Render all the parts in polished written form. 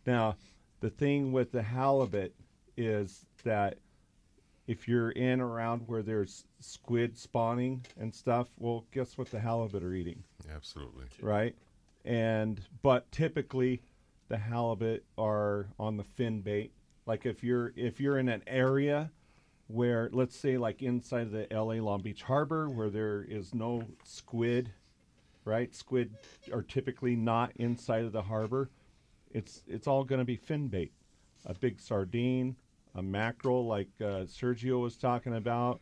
Now, the thing with the halibut is that if you're in around where there's squid spawning and stuff, well, guess what the halibut are eating? Absolutely. Right? But typically the halibut are on the fin bait. Like if you're in an area where, let's say like inside the LA Long Beach Harbor where there is no squid, right? Squid are typically not inside of the harbor. It's all going to be fin bait. A big sardine, a mackerel like Sergio was talking about,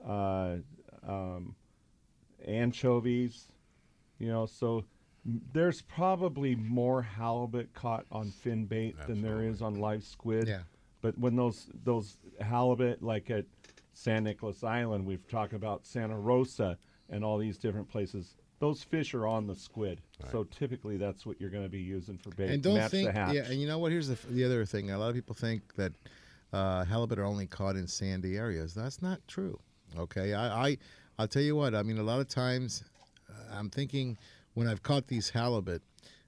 anchovies, so there's probably more halibut caught on fin bait than there is on live squid. Yeah. But when those halibut, like at San Nicolas Island, we've talked about Santa Rosa and all these different places, those fish are on the squid. Right. So typically that's what you're going to be using for bait. And don't match think, the hatch. yeah, and you know what? Here's the other thing. A lot of people think that halibut are only caught in sandy areas. That's not true. Okay, I'll tell you what. I mean, a lot of times, I'm thinking when I've caught these halibut,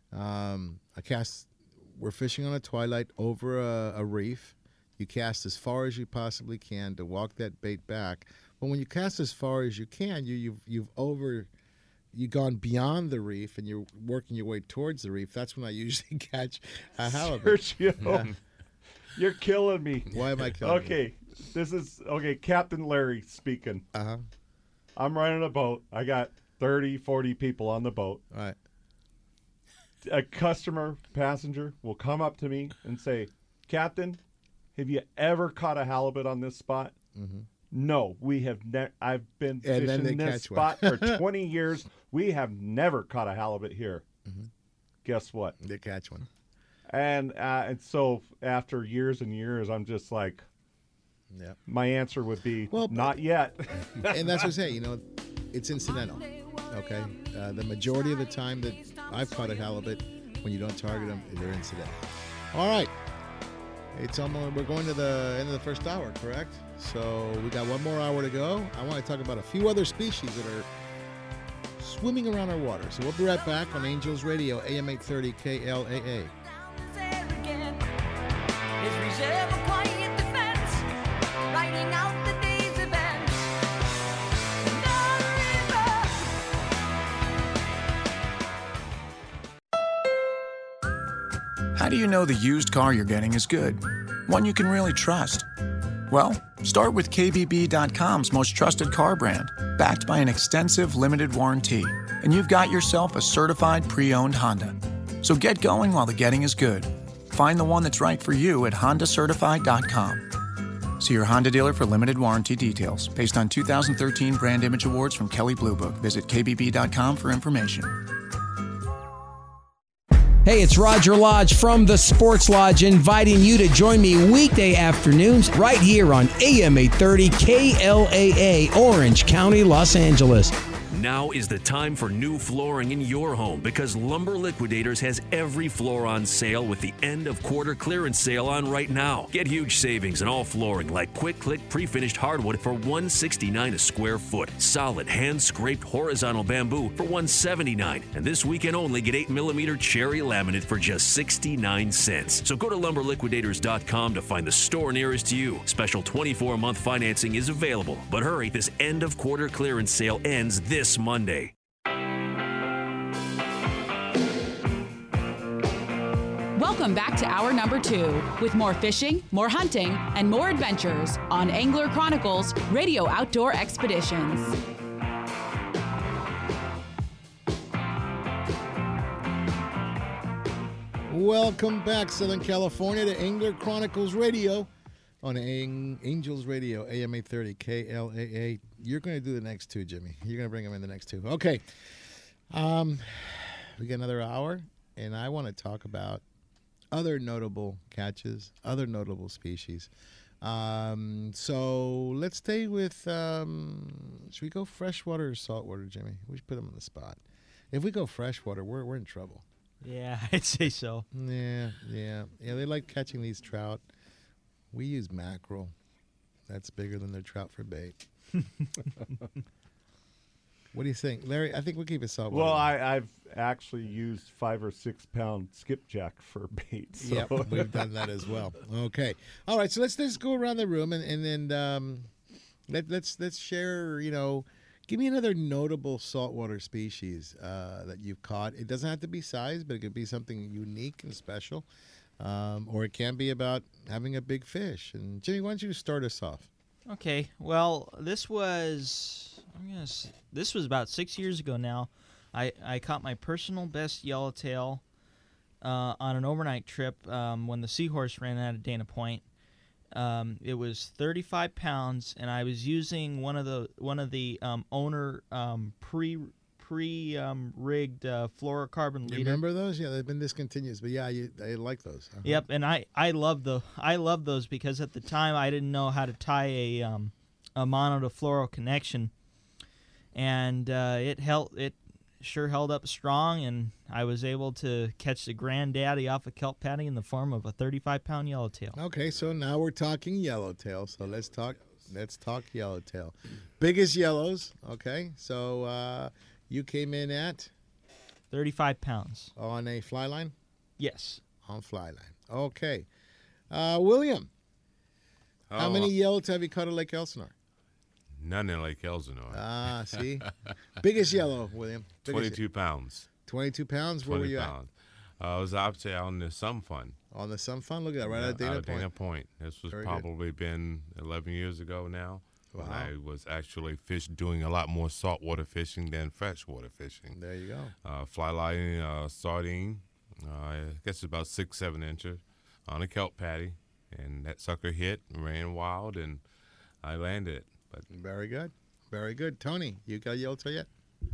we're fishing on a twilight over a reef. You cast as far as you possibly can to walk that bait back. But when you cast as far as you can, you've gone beyond the reef and you're working your way towards the reef. That's when I usually catch a halibut. Sergio, you're killing me. Why am I killing you? This is Captain Larry speaking. Uh-huh. I'm running a boat. I got 30, 40 people on the boat. All right. A passenger will come up to me and say, Captain, have you ever caught a halibut on this spot? Mm-hmm. No, we have never. I've been fishing this spot for 20 years. We have never caught a halibut here. Mm-hmm. Guess what? They catch one. And so after years and years, I'm just like, my answer would be, not yet. And that's what I say, it's incidental. Okay? The majority of the time that I've caught a halibut, when you don't target them, they're incidental. All right. We're going to the end of the first hour, correct? So we got one more hour to go. I want to talk about a few other species that are swimming around our water. So we'll be right back on Angels Radio, AM 830 KLAA. How do you know the used car you're getting is good? One you can really trust? Well, start with KBB.com's most trusted car brand, backed by an extensive limited warranty, and you've got yourself a certified pre-owned Honda. So get going while the getting is good. Find the one that's right for you at HondaCertified.com. See your Honda dealer for limited warranty details. Based on 2013 Brand Image Awards from Kelley Blue Book. Visit KBB.com for information. Hey, it's Roger Lodge from the Sports Lodge inviting you to join me weekday afternoons right here on AM 830 KLAA, Orange County, Los Angeles. Now is the time for new flooring in your home because Lumber Liquidators has every floor on sale with the end of quarter clearance sale on right now. Get huge savings on all flooring like Quick Click pre-finished hardwood for $169 a square foot. Solid hand-scraped horizontal bamboo for $179. And this weekend only get 8mm cherry laminate for just 69 cents. So go to lumberliquidators.com to find the store nearest to you. Special 24-month financing is available. But hurry, this end of quarter clearance sale ends this Monday. Welcome back to hour number 2 with more fishing, more hunting, and more adventures on Angler Chronicles Radio Outdoor Expeditions. Welcome back, Southern California, to Angler Chronicles Radio on Angels Radio, AM 830 KLAA. You're going to do the next two, Jimmy. You're going to bring them in the next two. Okay. We got another hour, and I want to talk about other notable catches, other notable species. So let's stay with, should we go freshwater or saltwater, Jimmy? We should put them on the spot. If we go freshwater, we're in trouble. Yeah, I'd say so. Yeah. They like catching these trout. We use mackerel. That's bigger than their trout for bait. What do you think, Larry? I think we'll keep it saltwater. Well, I've actually used 5 or 6 pound skipjack for bait. So. Yeah, we've done that as well. Okay, all right. So let's go around the room and then let's share. Give me another notable saltwater species that you've caught. It doesn't have to be size, but it could be something unique and special, or it can be about having a big fish. And Jimmy, why don't you start us off? Okay. Well, this was about 6 years ago now. I caught my personal best yellowtail on an overnight trip when the Seahorse ran out of Dana Point. It was 35 pounds, and I was using one of the owner rigged fluorocarbon leader. You remember those? Yeah, they've been discontinued, but yeah, I like those. Uh-huh. Yep, and I love those because at the time I didn't know how to tie a mono to fluoro connection, and it sure held up strong, and I was able to catch the granddaddy off a kelp patty in the form of a 35-pound yellowtail. Okay, so now we're talking yellowtail. So let's talk yellowtail. Biggest yellows. Okay, so you came in at 35 pounds on a fly line. Yes. On fly line. Okay, William. How many yellowtail have you caught at Lake Elsinore? None in Lake Elsinore. Ah, see. Biggest yellow, William. 22 pounds. 22 pounds? Where were you at? I was out there on the Sun Fun. On the Sun Fun? Look at that, right out of Dana Point. This was Very probably been 11 years ago now. Wow. When I was actually doing a lot more saltwater fishing than freshwater fishing. There you go. Fly line, sardine, I guess it's about 6-7 inches on a kelp patty. And that sucker hit, ran wild, and I landed it. But very good. Very good. Tony, you got a yellowtail yet?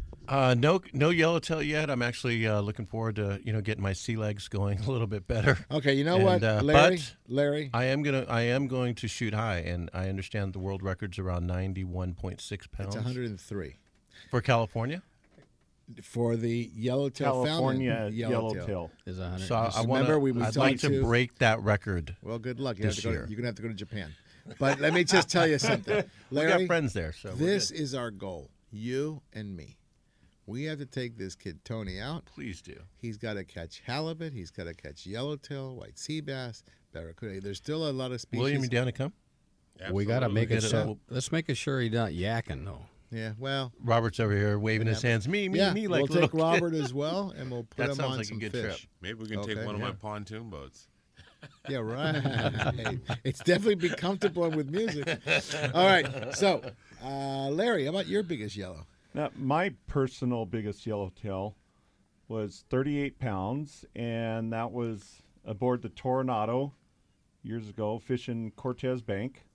No yellowtail yet. I'm actually looking forward to getting my sea legs going a little bit better. Okay, you know what, Larry? I am going to shoot high, and I understand the world record's around 91.6 pounds. It's 103 for California. For the yellowtail, California yellowtail is 100. So I'd like to break that record. Well, good luck. You're gonna have to go to Japan. But let me just tell you something, Larry. We got friends there, so this is our goal. You and me. We have to take this kid Tony out. Please do. He's got to catch halibut. He's got to catch yellowtail, white sea bass, barracuda. There's still a lot of species. William, you down to come? Absolutely. We got to make it so. Let's make sure he's not yakking though. Yeah, well, Robert's over here waving his hands. Me. Like we'll take Robert as well, and we'll put him on like some a good fish. Trip. Maybe we can take one of my pontoon boats. Yeah, right. It's definitely be comfortable with music. All right, so Larry, how about your biggest yellow? Now, my personal biggest yellowtail was 38 pounds, and that was aboard the Toronado years ago, fishing Cortez Bank.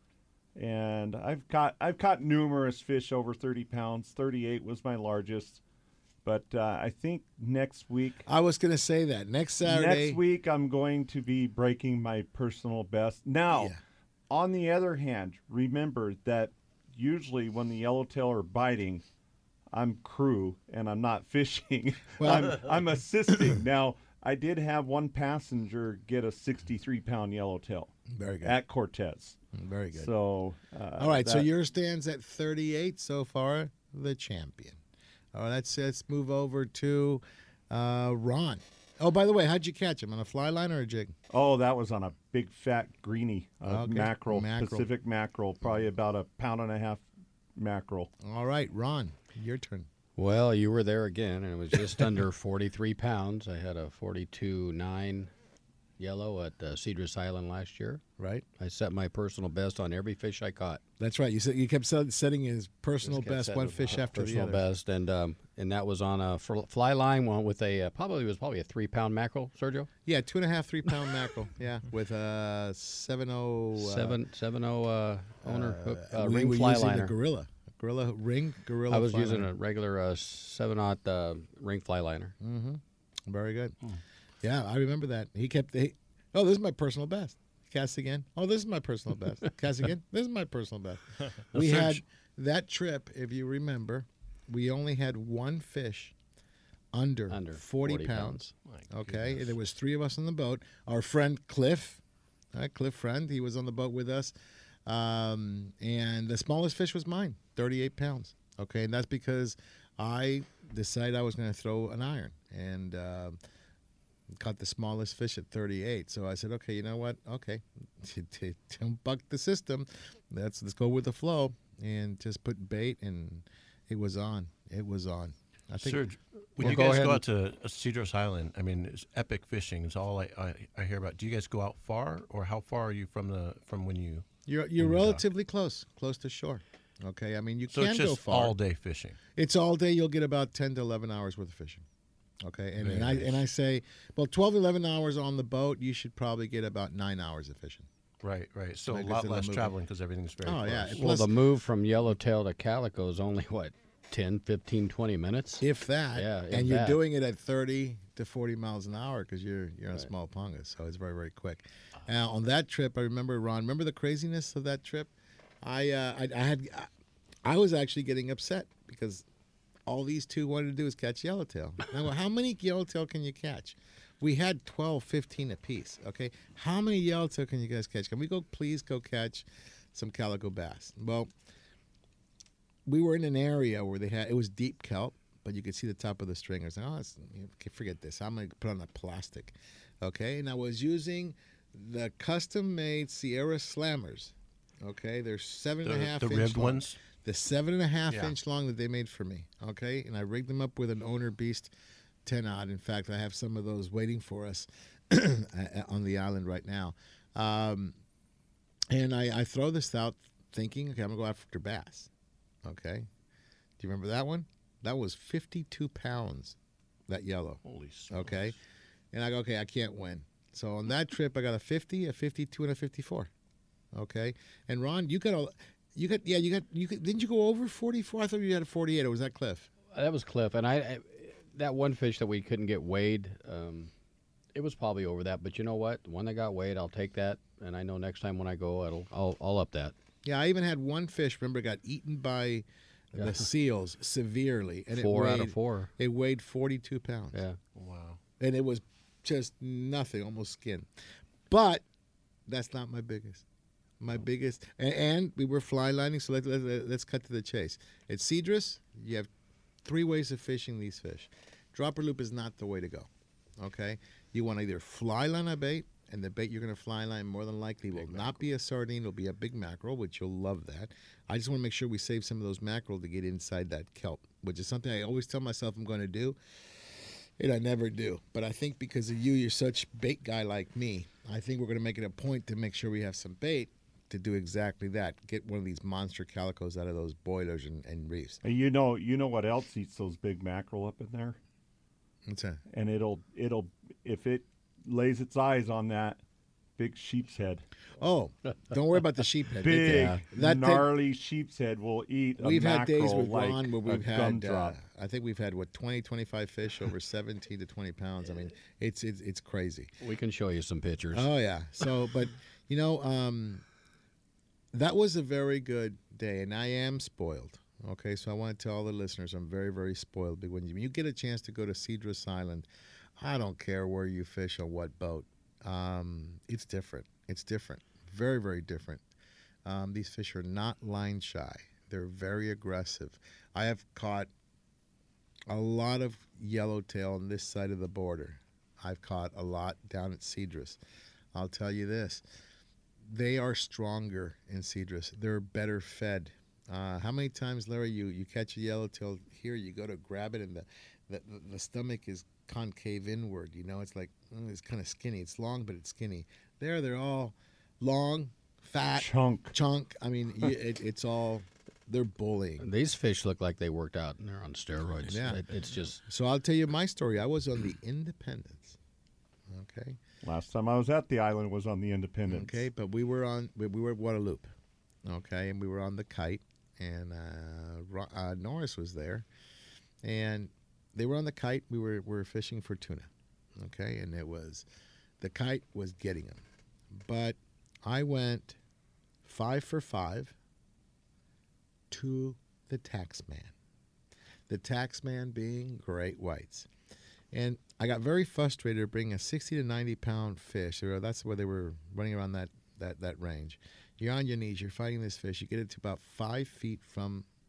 And I've caught numerous fish over 30 pounds. 38 was my largest. But I think next week... I was going to say that. Next Saturday... Next week, I'm going to be breaking my personal best. Now, on the other hand, remember that usually when the yellowtail are biting, I'm crew and I'm not fishing. Well, I'm assisting. Now, I did have one passenger get a 63-pound yellowtail. Very good. At Cortez. Very good. So, all right, so yours stands at 38 so far, the champion. All right, let's move over to Ron. Oh, by the way, how'd you catch him? On a fly line or a jig? Oh, that was on a big fat greenie, mackerel, Pacific mackerel, probably about 1.5 pound mackerel. All right, Ron, your turn. Well, you were there again, and it was just under 43 pounds. I had a 42.9 yellow at Cedros Island last year. Right. I set my personal best on every fish I caught. That's right. You kept setting his personal best, one fish after the other. Personal best, and that was on a fly line one with a probably a 3-pound mackerel, Sergio. Yeah, 2.5, 3-pound mackerel. Yeah, with a 7.0 owner hook ring fly liner. Gorilla ring. I was using a regular 7/0 ring fly liner. Mm-hmm. Very good. Yeah, I remember that. He kept. Oh, this is my personal best. Cast again. Oh, this is my personal best. Cast again. This is my personal best. We had that trip, if you remember, we only had one fish under 40 pounds. Okay, and there was 3 of us on the boat. Our friend Cliff, Cliff Friend, he was on the boat with us. And the smallest fish was mine, 38 pounds. Okay, and that's because I decided I was going to throw an iron and caught the smallest fish at 38. So I said, okay, you know what? Okay, don't buck the system. Let's go with the flow and just put bait, and it was on. It was on. I think. Serge, when Well, you go guys ahead go and- out to Cedros Island, I mean, it's epic fishing. Is all I hear about. Do you guys go out far, or how far are you from when you? You're you relatively close to shore. Okay, I mean you So can it's go just far. all day fishing. It's all day. You'll get about 10 to 11 hours worth of fishing. Okay, and, Very and nice. I say, well, 12 to 11 hours on the boat. You should probably get about 9 hours of fishing. Right. So Like a I lot said, less I'm traveling because everything's very Oh, close. yeah. Well, Plus- the move from Yellowtail to Calico is only, what, 10, 15, 20 minutes? If that, Yeah, if and you're that. doing it at 30 to 40 miles an hour because you're on small pongas, so it's very, very quick. Now on that trip, I remember, Ron. Remember the craziness of that trip? I was actually getting upset because all these two wanted to do is catch yellowtail. Now, how many yellowtail can you catch? We had 12, 15 apiece. Okay, how many yellowtail can you guys catch? Can we please go catch some calico bass? Well, we were in an area where it was deep kelp, but you could see the top of the stringers. Oh, forget this. I'm going to put on the plastic. Okay, and I was using the custom-made Sierra Slammers. Okay, they're 7.5 the inch ribbed long. ones? The 7.5 Yeah. inch long that they made for me. Okay, and I rigged them up with an Owner Beast 10-odd. In fact, I have some of those waiting for us on the island right now. And I throw this out thinking, okay, I'm going to go after bass. Okay. Do you remember that one? That was 52 pounds, that yellow. Holy smokes. Okay. And I go, okay, I can't win. So on that trip, I got a 50, a 52, and a 54. Okay. And Ron, didn't you go over 44? I thought you had a 48. Or was that Cliff? That was Cliff, and I that one fish that we couldn't get weighed, it was probably over that. But you know what? The one that got weighed, I'll take that, and I know next time when I go, I'll up that. Yeah, I even had one fish, remember, got eaten by the seals severely. And 4 out of 4. It weighed 42 pounds. Yeah. Wow. And it was just nothing, almost skin. But that's not my biggest. My biggest, and we were fly lining, so let's cut to the chase. At Cedros, you have 3 ways of fishing these fish. Dropper loop is not the way to go. Okay? You want to either fly line a bait, and the bait you're going to fly line more than likely will not be a sardine, it'll be a big mackerel, which you'll love that. I just want to make sure we save some of those mackerel to get inside that kelp, which is something I always tell myself I'm going to do, and I never do. But I think because of you're such bait guy like me, I think we're going to make it a point to make sure we have some bait to do exactly that. Get one of these monster calicos out of those boilers and reefs. And you know what else eats those big mackerel up in there? What's that? And it'll if it lays its eyes on that big sheep's head. Oh, don't worry about the sheep head. Big, That thing- gnarly sheep's head will eat a We've had days mackerel with like Ron where a we've had, gumdrop. I think we've had, 20, 25 fish over 17 to 20 pounds. I mean, it's crazy. We can show you some pictures. Oh, yeah. So, but, that was a very good day, and I am spoiled. Okay, so I want to tell all the listeners I'm very, very spoiled. But when you get a chance to go to Cedros Island, I don't care where you fish or what boat. It's different. It's different. Very, very different. These fish are not line shy. They're very aggressive. I have caught a lot of yellowtail on this side of the border. I've caught a lot down at Cedros. I'll tell you this. They are stronger in Cedros. They're better fed. How many times, Larry, you catch a yellowtail here, you go to grab it, and the stomach is concave inward. It's like, it's kind of skinny. It's long, but it's skinny. They're all long, fat, chunk. I mean, it's all, they're bullying. These fish look like they worked out, and they're on steroids. Yeah. It's just... So I'll tell you my story. I was on the Independence. Okay. Last time I was at the island was on the Independence. Okay, but we were at Guadalupe. Okay, and we were on the Kite, and Norris was there, and they were on the Kite. We were fishing for tuna. Okay, and the Kite was getting them, but I went 5 for 5 to the Taxman. The Taxman being great whites. And I got very frustrated bringing a 60 to 90 pound fish. That's where they were running around that range. You're on your knees. You're fighting this fish. You get it to about 5 feet from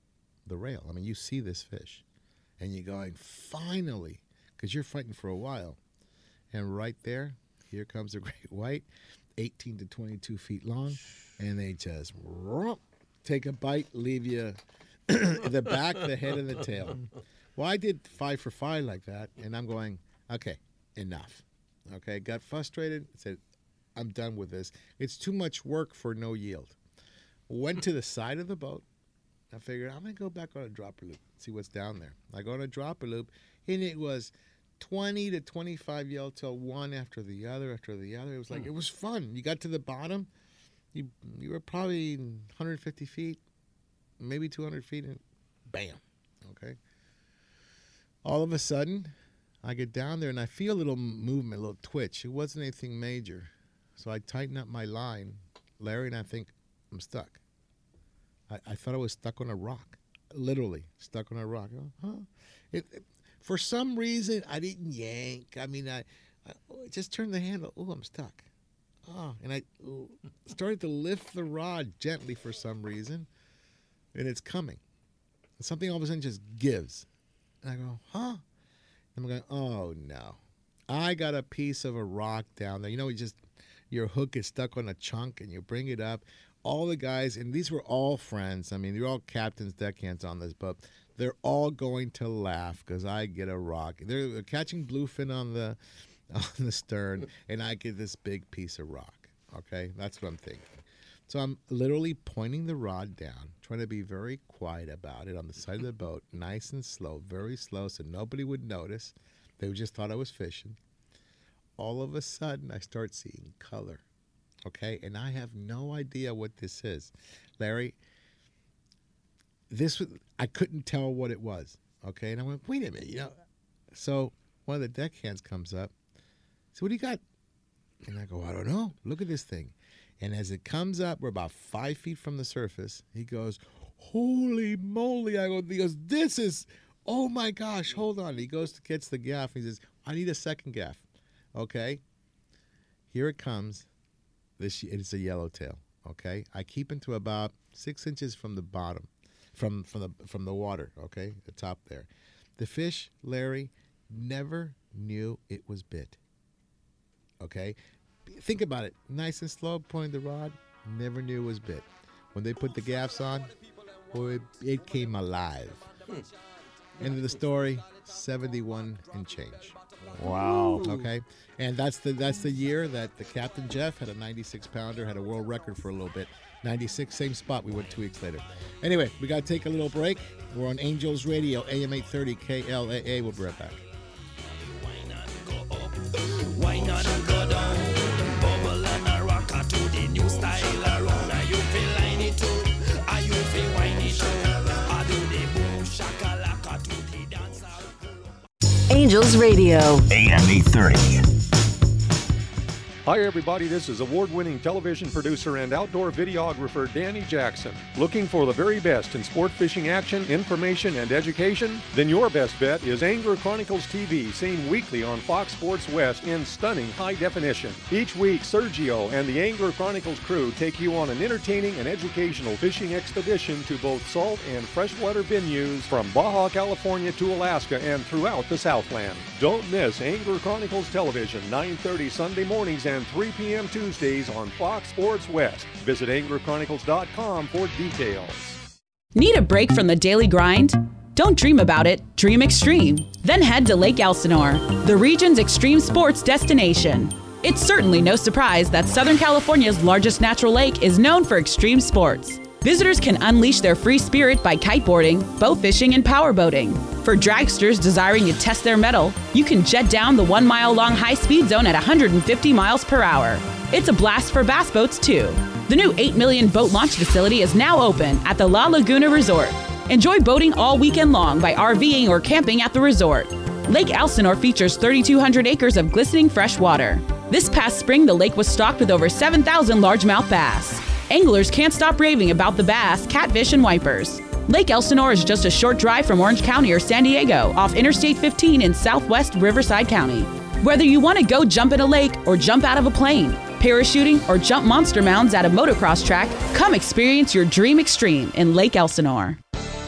the rail. I mean, you see this fish, and you're going, finally, because you're fighting for a while. And right there, here comes a great white, 18 to 22 feet long, and they just take a bite, leave you the back, the head, and the tail. Well, I did 5 for 5 like that, and I'm going, okay, enough. Okay, got frustrated, said, I'm done with this. It's too much work for no yield. Went to the side of the boat. I figured I'm going to go back on a dropper loop, see what's down there. I go on a dropper loop, and it was 20 to 25 yellowtail, one after the other after the other. It was like, it was fun. You got to the bottom, you were probably 150 feet, maybe 200 feet, and bam, okay? All of a sudden, I get down there, and I feel a little movement, a little twitch. It wasn't anything major. So I tighten up my line, Larry, and I think, I'm stuck. I thought I was stuck on a rock, literally stuck on a rock. I go, huh? For some reason, I didn't yank. I mean, I just turned the handle. Oh, I'm stuck. Oh, and I started to lift the rod gently for some reason, and it's coming. And something all of a sudden just gives. And I go, huh? And I'm going, oh, no. I got a piece of a rock down there. You know, your hook is stuck on a chunk, and you bring it up. All the guys, and these were all friends. I mean, they're all captains, deckhands on this boat. They're all going to laugh because I get a rock. They're catching bluefin on the stern, and I get this big piece of rock. Okay, that's what I'm thinking. So I'm literally pointing the rod down, trying to be very quiet about it on the side of the boat, nice and slow, very slow, so nobody would notice. They just thought I was fishing. All of a sudden, I start seeing color. Okay, and I have no idea what this is. Larry, I couldn't tell what it was. Okay, and I went, wait a minute, you know. So one of the deckhands comes up. So what do you got? And I go, I don't know. Look at this thing. And as it comes up, we're about 5 feet from the surface. He goes, holy moly. He goes, this is, oh my gosh, hold on. He goes to gets the gaff. He says, I need a second gaff. Okay, here it comes. It's a yellowtail. Okay, I keep it to about 6 inches from the bottom, from the water. Okay, the top there. The fish, Larry, never knew it was bit. Okay, think about it. Nice and slow, pointing the rod. Never knew it was bit. When they put the gaffs on, boy, it came alive. End of the story. 71 and change. Wow. Okay, and that's the year that the Captain Jeff had a 96-pounder, had a world record for a little bit. 96, same spot. We went 2 weeks later. Anyway, we got to take a little break. We're on Angels Radio, AM 830 KLAA. We'll be right back. Why not go down? Bubble and a rocker to the new style around. Are you feel like it too? Are you feel whiny too? I do the boom shakalaka to the dancer. Angels Radio, AM 830. Hi everybody, this is award-winning television producer and outdoor videographer Danny Jackson. Looking for the very best in sport fishing action, information, and education? Then your best bet is Angler Chronicles TV, seen weekly on Fox Sports West in stunning high definition. Each week, Sergio and the Angler Chronicles crew take you on an entertaining and educational fishing expedition to both salt and freshwater venues from Baja California to Alaska and throughout the Southland. Don't miss Angler Chronicles Television, 9:30 Sunday mornings and 3 p.m. Tuesdays on Fox Sports West. Visit anglerchronicles.com for details. Need a break from the daily grind? Don't dream about it, dream extreme. Then head to Lake Elsinore, the region's extreme sports destination. It's certainly no surprise that Southern California's largest natural lake is known for extreme sports. Visitors can unleash their free spirit by kiteboarding, bow fishing, and powerboating. For dragsters desiring to test their mettle, you can jet down the 1 mile long high-speed zone at 150 miles per hour. It's a blast for bass boats, too. The new $8 million boat launch facility is now open at the La Laguna Resort. Enjoy boating all weekend long by RVing or camping at the resort. Lake Elsinore features 3,200 acres of glistening fresh water. This past spring, the lake was stocked with over 7,000 largemouth bass. Anglers can't stop raving about the bass, catfish, and wipers. Lake Elsinore is just a short drive from Orange County or San Diego off Interstate 15 in southwest Riverside County. Whether you want to go jump in a lake or jump out of a plane, parachuting or jump monster mounds at a motocross track, come experience your dream extreme in Lake Elsinore.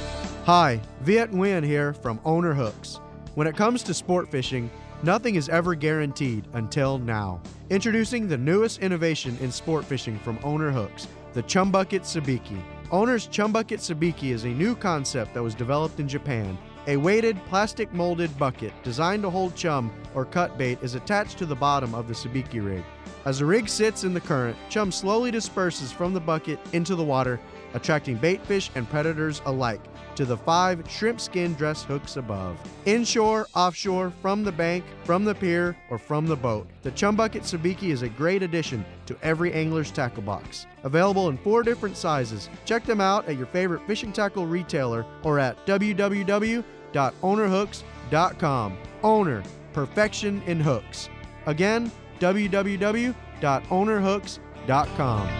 Hi, Viet Nguyen here from Owner Hooks. When it comes to sport fishing, nothing is ever guaranteed until now. Introducing the newest innovation in sport fishing from Owner Hooks, the Chum Bucket Sabiki. Owner's Chum Bucket Sabiki is a new concept that was developed in Japan. A weighted, plastic molded bucket designed to hold chum or cut bait is attached to the bottom of the sabiki rig. As the rig sits in the current, chum slowly disperses from the bucket into the water, attracting bait fish and predators alike to the 5 shrimp skin dress hooks above. Inshore, offshore, from the bank, from the pier, or from the boat, the Chum Bucket Sabiki is a great addition to every angler's tackle box. Available in 4 different sizes. Check them out at your favorite fishing tackle retailer or at www.ownerhooks.com. Owner, perfection in hooks. Again, www.ownerhooks.com.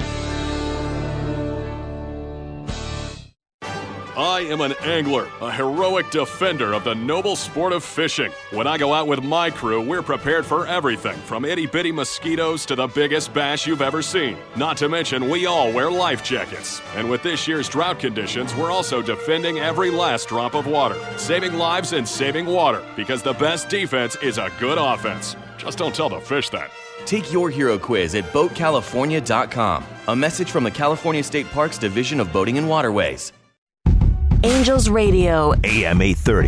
I am an angler, a heroic defender of the noble sport of fishing. When I go out with my crew, we're prepared for everything from itty-bitty mosquitoes to the biggest bass you've ever seen. Not to mention, we all wear life jackets. And with this year's drought conditions, we're also defending every last drop of water, saving lives and saving water, because the best defense is a good offense. Just don't tell the fish that. Take your hero quiz at BoatCalifornia.com. A message from the California State Parks Division of Boating and Waterways. Angels Radio. AM 830.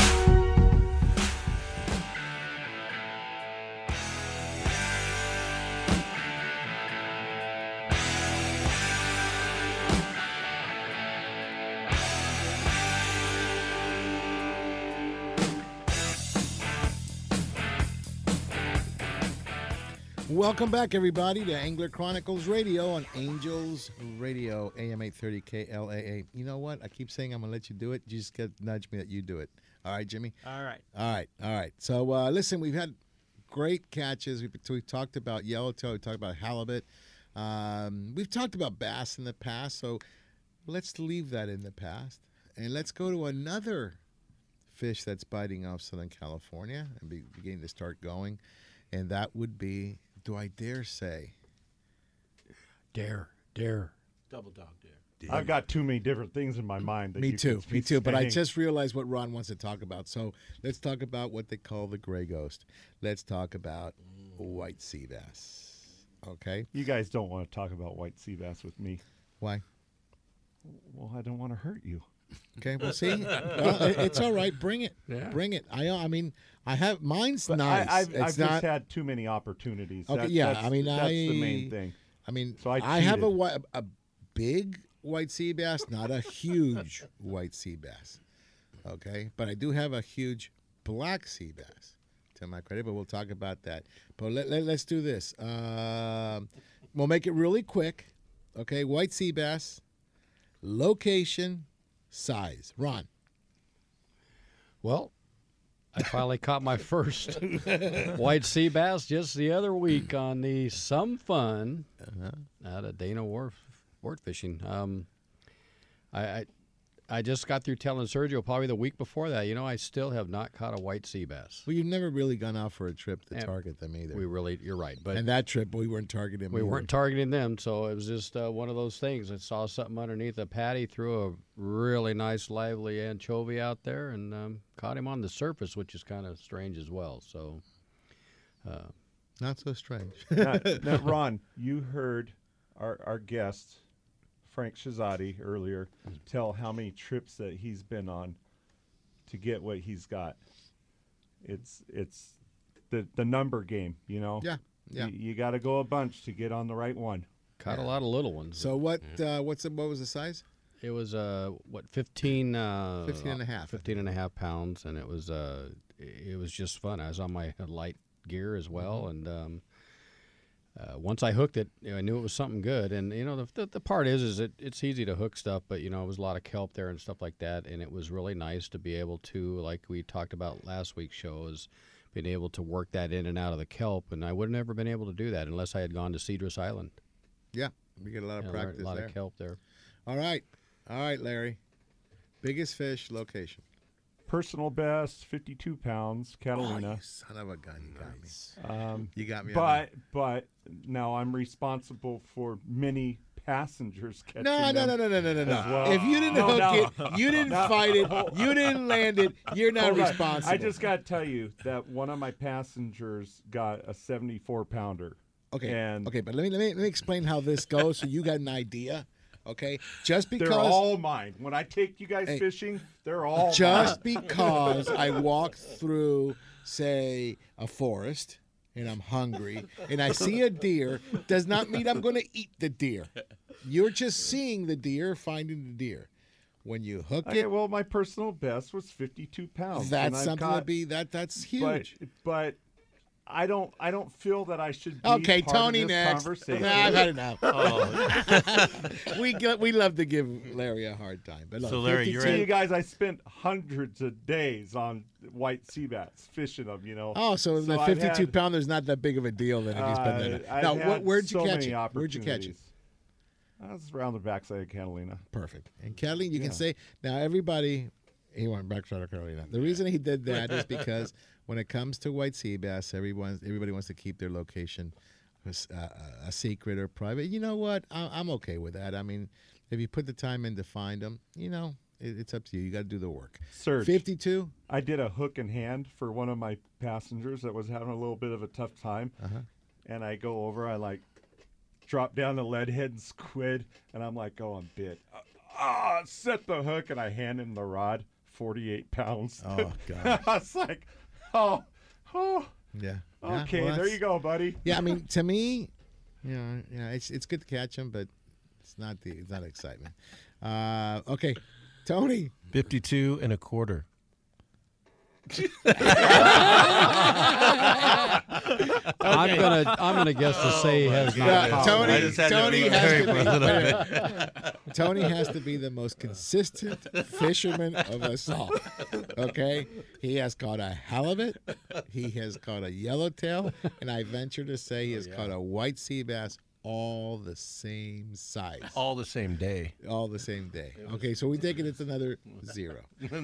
Welcome back, everybody, to Angler Chronicles Radio on Angels Radio, AM 830 KLAA. You know what? I keep saying I'm going to let you do it. You just got to nudge me that you do it. All right, Jimmy? All right. All right. So, listen, we've had great catches. We've talked about yellowtail. We've talked about halibut. We've talked about bass in the past, so let's leave that in the past. And let's go to another fish that's biting off Southern California and beginning to start going, and that would be... Do I dare say? Dare. Double dog dare. I've got too many different things in my mind. That Me you too. could be But I saying. just realized what Ron wants to talk about. So let's talk about what they call the gray ghost. Let's talk about white sea bass. Okay? You guys don't want to talk about white sea bass with me. Why? Well, I don't want to hurt you. Okay, well, see? Well, it's all right. Bring it. Yeah. Bring it. I mean, I have mine's But nice. I've it's just not, had too many opportunities. Okay, That's I mean, that's the main thing. I mean, So I have cheated. a big white sea bass, not a huge white sea bass. Okay, but I do have a huge black sea bass, to my credit. But we'll talk about that. But let's do this. We'll make it really quick. Okay, white sea bass, location, size. Ron. Well, I finally caught my first white sea bass just the other week on the Some Fun out of Dana Wharf Sport Fishing. I just got through telling Sergio probably the week before that, I still have not caught a white sea bass. Well, you've never really gone out for a trip to target them either. You're right. But and that trip, we weren't targeting them. We either. weren't targeting them, so it was just one of those things. I saw something underneath a patty, threw a really nice, lively anchovy out there, and caught him on the surface, which is kind of strange as well. So, not so strange. now, Ron, you heard our guest, Frank Shazadi, earlier tell how many trips that he's been on to get what he's got. It's the number game, Yeah. You got to go a bunch to get on the right one. Caught a lot of little ones. So what was the size? It was 15 15 and a half. 15 and a half pounds, and it was just fun. I was on my light gear as well, and once I hooked it, I knew it was something good. And the part is it's easy to hook stuff, but it was a lot of kelp there and stuff like that, and it was really nice to be able to, like we talked about last week's show, is being able to work that in and out of the kelp, and I would have never been able to do that unless I had gone to Cedrus Island. Yeah, we get a lot of practice a lot there. of kelp there. All right, Larry. Biggest fish location. Personal best, 52 pounds, Catalina. Oh, you son of a gun! You got me. You got me. But now I'm responsible for many passengers catching No. them as well. If you didn't hook it, you didn't fight it, you didn't land it, you're not Hold on. responsible. I just got to tell you that one of my passengers got a 74-pounder. Okay, but let me explain how this goes so you got an idea. Okay, just because they're all mine. When I take you guys fishing, they're all just mine. because I walk through, say, a forest and I'm hungry and I see a deer does not mean I'm going to eat the deer. You're just seeing the deer, finding the deer. When you hook it, well, my personal best was 52 pounds. that's something to be that's huge. But I don't feel that I should be Okay, part Tony of this next. conversation. Nah, I've had enough. We love to give Larry a hard time. But look, So Larry, you guys, I spent hundreds of days on white sea bass fishing them. Oh, so the I've 52-pounder's not that big of a deal then if you spend that. I've Now, had where'd you so catch many it? Where'd you catch it? opportunities. I was around the backside of Catalina. Perfect. And Catalina, you Yeah. can say now everybody. He went backside of Carolina. The reason he did that is because when it comes to white sea bass, everybody wants to keep their location a secret or private. You know what? I'm okay with that. I mean, if you put the time in to find them, it's up to you. You got to do the work. Serge, 52. I did a hook and hand for one of my passengers that was having a little bit of a tough time, and I go over. I drop down the leadhead and squid, and I'm like, oh, I'm bit. Set the hook, and I hand him the rod. 48 pounds. Oh, God. I was like, oh. Yeah. Okay, well, there you go, buddy. Yeah, I mean, to me, it's good to catch them, but it's not excitement. Okay, Tony. 52 and a quarter. I'm gonna guess to say he has not. Tony has to be the most consistent fisherman of us all. Okay, he has caught a halibut, he has caught a yellowtail, and I venture to say he has caught a white sea bass. All the same size. All the same day. All the same day. Okay, so we take it it's another 0.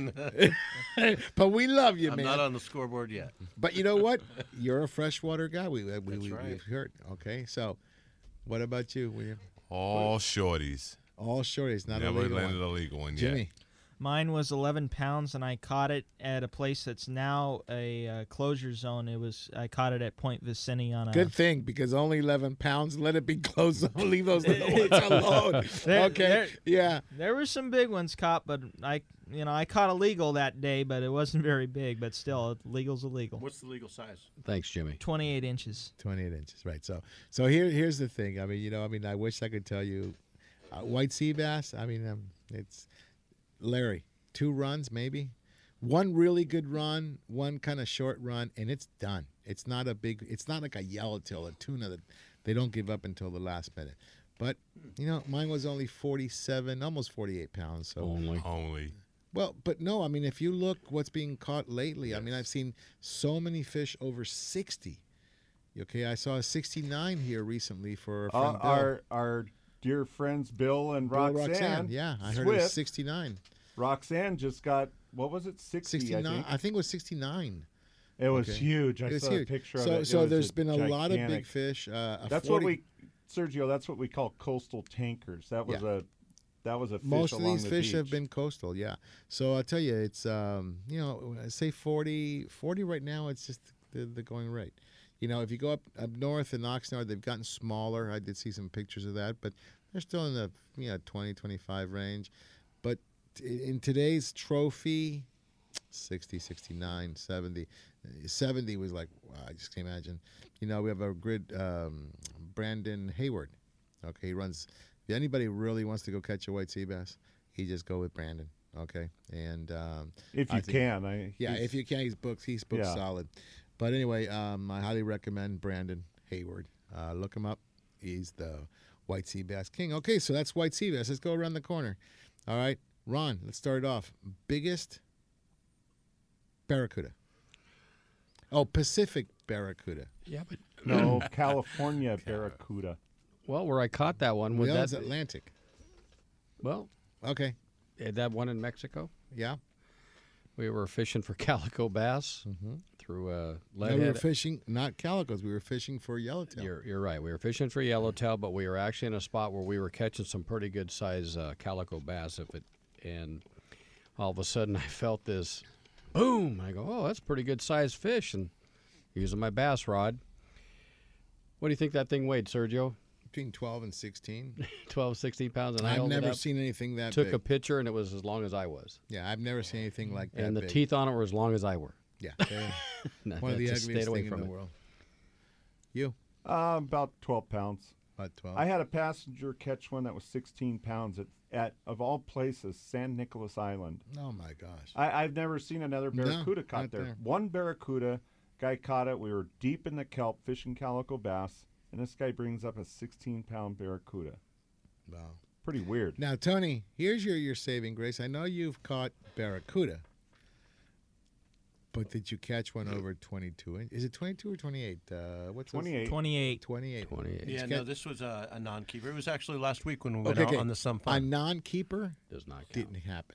But we love you, I'm man. not on the scoreboard yet. But you know what? You're a freshwater guy. We've right. heard. Okay, so what about you, William? All shorties. All shorties, not Never a legal landed one. a legal one Jimmy. yet. Mine was 11 pounds, and I caught it at a place that's now a closure zone. I caught it at Point Vicini on a. Good thing, because only 11 pounds. Let it be closed. Leave those little ones alone. Okay. Yeah. There were some big ones caught, but I caught a legal that day, but it wasn't very big. But still, legal's illegal. What's the legal size? Thanks, Jimmy. 28 inches. 28 inches, right. So here's the thing. I mean, I wish I could tell you white sea bass. I mean, it's Larry, 2 runs maybe. One really good run, one kind of short run, and it's done. It's not like a yellowtail, a tuna that they don't give up until the last minute. But, mine was only 47, almost 48 pounds. So Only. Well, but no, I mean, if you look what's being caught lately, I mean, I've seen so many fish over 60. Okay, I saw a 69 here recently for from Bill. Our dear friends Bill and Roxanne. Yeah, I heard Swift. it was 69. Roxanne just got, what was it, 60, 69. I think it was 69. It was huge. It I was saw huge. a picture of So, it. so It there's was been a lot of big gigantic- fish. That's 40 Sergio, that's what we call coastal tankers. That was a fish Most of along these the fish beach. have been coastal, yeah. So I'll tell you, it's say 40 right now. It's just the going rate. If you go up north in Oxnard, they've gotten smaller. I did see some pictures of that, but they're still in the 20, 25 range. But in today's trophy, 60, 69, 70. 70 was like, wow, I just can't imagine. We have a good Brandon Hayward. Okay, he runs. If anybody really wants to go catch a white sea bass, he just go with Brandon. Okay, and if you can, if you can, he's booked Yeah. solid. But anyway, I highly recommend Brandon Hayward. Look him up. He's the white sea bass king. Okay, so that's white sea bass. Let's go around the corner. All right, Ron, let's start it off. Biggest barracuda. Oh, Pacific barracuda. Yeah, but No, California barracuda. well, where I caught that one was That was that Atlantic. well, Okay, that one in Mexico. yeah. We were fishing for calico bass, through No, we were Leadhead. fishing, not calicos. We were fishing for yellowtail. You're right. We were fishing for yellowtail, but we were actually in a spot where we were catching some pretty good size calico bass. And all of a sudden, I felt this boom. I go, oh, that's a pretty good sized fish, and using my bass rod. What do you think that thing weighed, Sergio? Between 12 and 16. 12, 16 pounds. And I I've held it never up, seen anything that took big. a picture, and it was as long as I was. Yeah, I've never seen anything like that. And the big. teeth on it were as long as I were. Yeah. No, One of the just ugliest stayed away things in from the it. world. You? About 12 pounds. About 12. I had a passenger catch one that was 16 pounds at of all places, San Nicolas Island. Oh, my gosh. I've never seen another barracuda No, caught not there. there. One barracuda, guy caught it. We were deep in the kelp fishing calico bass, and this guy brings up a 16-pound barracuda. Wow. Pretty weird. Now, Tony, here's your saving grace. I know you've caught barracuda, but did you catch one over 22 inch? Is it 22 or 28? What's 28. 28. 28. 28. Yeah, Did no, you this was a non-keeper. It was actually last week when we catch- went out on the Some A Fun. non-keeper Does not count. didn't happen.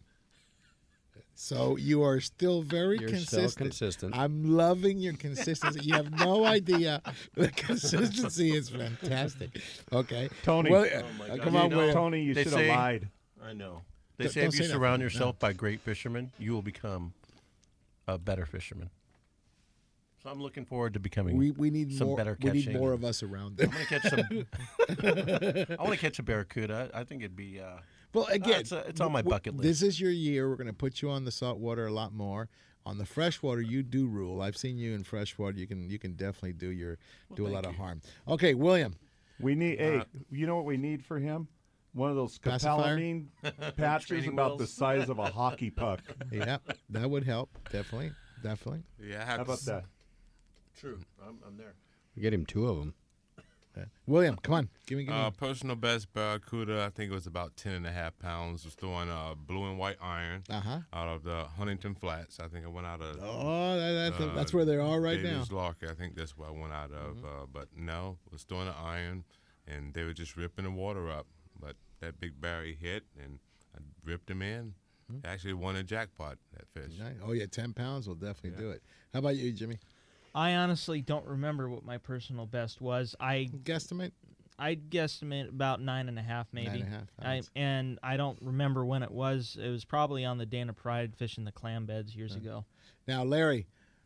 So you are still very You're consistent. still consistent. I'm loving your consistency. You have no idea. The consistency is fantastic. Okay. Tony. Well, Oh my God. come You on, know, William. Tony, you They should have say- lied. I know. They Don't say if say you that. surround No. yourself by great fishermen, you will become a better fisherman. So I'm looking forward to becoming We need some more. better We catching. need more of us around them. I'm going to catch some. I want to catch a barracuda. I think it'd be. Well, again, it's on my bucket list. This is your year. We're going to put you on the saltwater a lot more. On the freshwater, you do rule. I've seen you in freshwater. You can definitely do a lot of harm. Okay, William. We need you know what we need for him? One of those Pacifier? scopolamine patches Training about the wheels. size of a hockey puck. Yeah, that would help. Definitely. Yeah, I How have about that? True. I'm there. Get him 2 of them. William, come on. Give me. personal best barracuda, I think it was about 10.5 pounds. Was throwing blue and white iron Uh-huh. out of the Huntington Flats. I think I went out of. Oh, that's where they are right now. Davis Lock, I think that's where I went out of. But no, was throwing the iron, and they were just ripping the water up. But that big Barry hit, and I ripped him in. Actually won a jackpot, that fish. Nice. Oh, yeah, 10 pounds will definitely do it. How about you, Jimmy? I honestly don't remember what my personal best was. Guesstimate? I'd guesstimate about 9.5 maybe. 9.5 pounds. And I don't remember when it was. It was probably on the Dana Pride fishing the clam beds years ago. Now, Larry,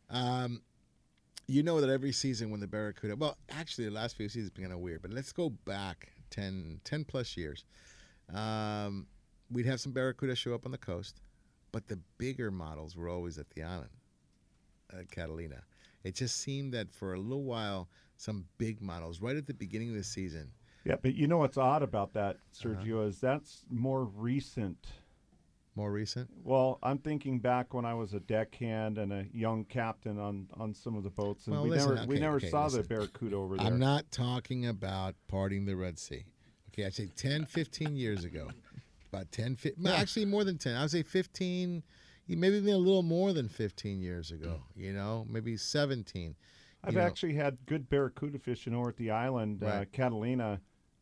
you know that every season when the barracuda, well, actually the last few seasons have been kind of weird, but let's go back 10 plus years. We'd have some barracuda show up on the coast, but the bigger models were always at the island, Catalina. It just seemed that for a little while, some big models right at the beginning of the season. Yeah, but you know what's odd about that, Sergio, is that's more recent. More recent? Well, I'm thinking back when I was a deckhand and a young captain on some of the boats, and Well, we listen, never okay, saw listen. the barracuda over there. I'm not talking about parting the Red Sea. Okay, I'd say 10, 15 years ago. About 10, actually more than 10. I would say 15, maybe even a little more than 15 years ago, maybe 17. I've actually had good barracuda fishing over at the island, Right. Catalina,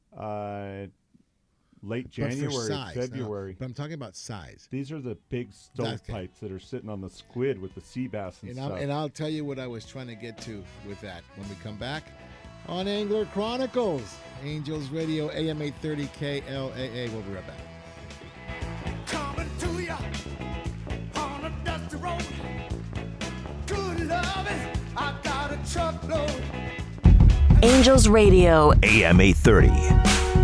late But for January, size, no, February. but I'm talking about size. These are the big stovepipes that are sitting on the squid with the sea bass and stuff. And I'll tell you what I was trying to get to with that when we come back on Angler Chronicles. Angels Radio, AM 830 KLAA. We'll be right back. Coming to ya on a dusty road. Good loving, I got a truckload. Angels Radio. AM 830.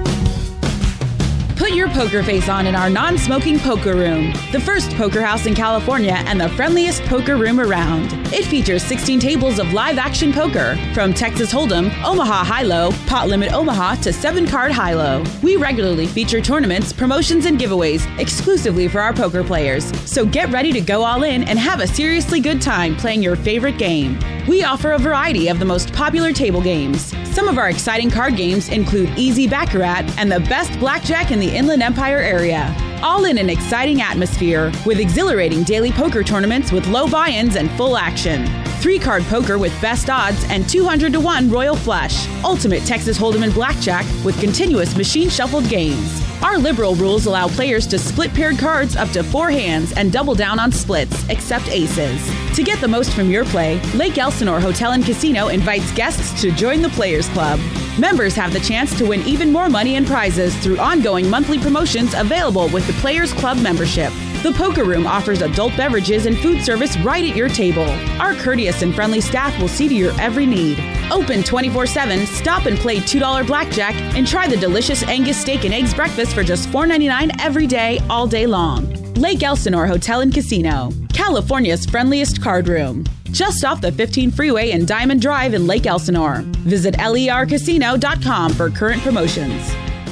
Put your poker face on in our non-smoking poker room, the first poker house in California and the friendliest poker room around. It features 16 tables of live-action poker, from Texas Hold'em, Omaha High-Low, Pot Limit Omaha to 7-card High-Low. We regularly feature tournaments, promotions, and giveaways exclusively for our poker players. So get ready to go all in and have a seriously good time playing your favorite game. We offer a variety of the most popular table games. Some of our exciting card games include Easy Baccarat and the best blackjack in the Inland Empire area. All in an exciting atmosphere with exhilarating daily poker tournaments with low buy-ins and full action. 3-card poker with best odds, and 200-to-1 Royal Flush. Ultimate Texas Hold'em and Blackjack with continuous machine-shuffled games. Our liberal rules allow players to split paired cards up to 4 hands and double down on splits, except aces. To get the most from your play, Lake Elsinore Hotel and Casino invites guests to join the Players Club. Members have the chance to win even more money and prizes through ongoing monthly promotions available with the Players Club membership. The Poker Room offers adult beverages and food service right at your table. Our courteous and friendly staff will see to your every need. Open 24/7, stop and play $2 blackjack, and try the delicious Angus steak and eggs breakfast for just $4.99 every day, all day long. Lake Elsinore Hotel and Casino, California's friendliest card room. Just off the 15 freeway and Diamond Drive in Lake Elsinore. Visit lercasino.com for current promotions.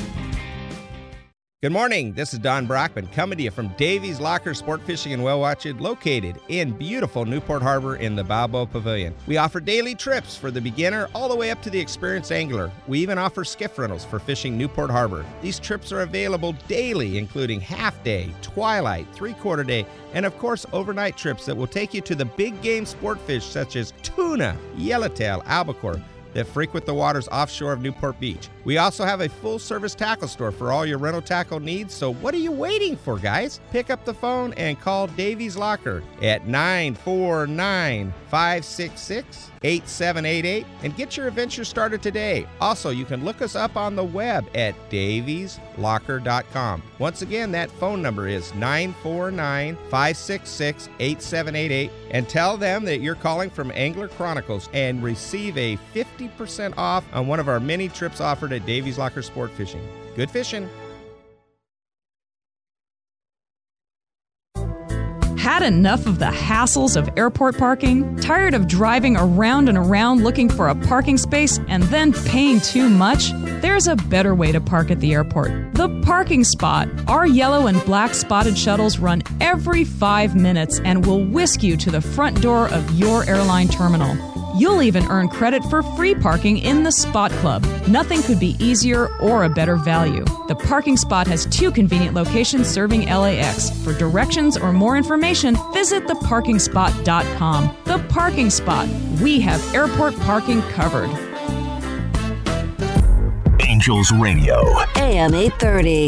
Good morning. This is Don Brockman coming to you from Davies Locker Sport Fishing and Whale Watching, located in beautiful Newport Harbor in the Balboa Pavilion. We offer daily trips for the beginner all the way up to the experienced angler. We even offer skiff rentals for fishing Newport Harbor. These trips are available daily, including half-day, twilight, three-quarter day, and of course overnight trips that will take you to the big game sport fish such as tuna, yellowtail, albacore, that frequent the waters offshore of Newport Beach. We also have a full-service tackle store for all your rental tackle needs, so what are you waiting for, guys? Pick up the phone and call Davies Locker at 949-566-8788 and get your adventure started today. Also, you can look us up on the web at davieslocker.com. Once again, that phone number is 949-566-8788, and tell them that you're calling from Angler Chronicles and receive a 50% off on one of our many trips offered at Davies Locker Sport Fishing. Good fishing. Had enough of the hassles of airport parking? Tired of driving around and around looking for a parking space and then paying too much? There's a better way to park at the airport. The Parking Spot. Our yellow and black spotted shuttles run every 5 minutes and will whisk you to the front door of your airline terminal. You'll even earn credit for free parking in the Spot Club. Nothing could be easier or a better value. The Parking Spot has 2 convenient locations serving LAX. For directions or more information, visit theparkingspot.com. The Parking Spot. We have airport parking covered. Angels Radio. AM 830.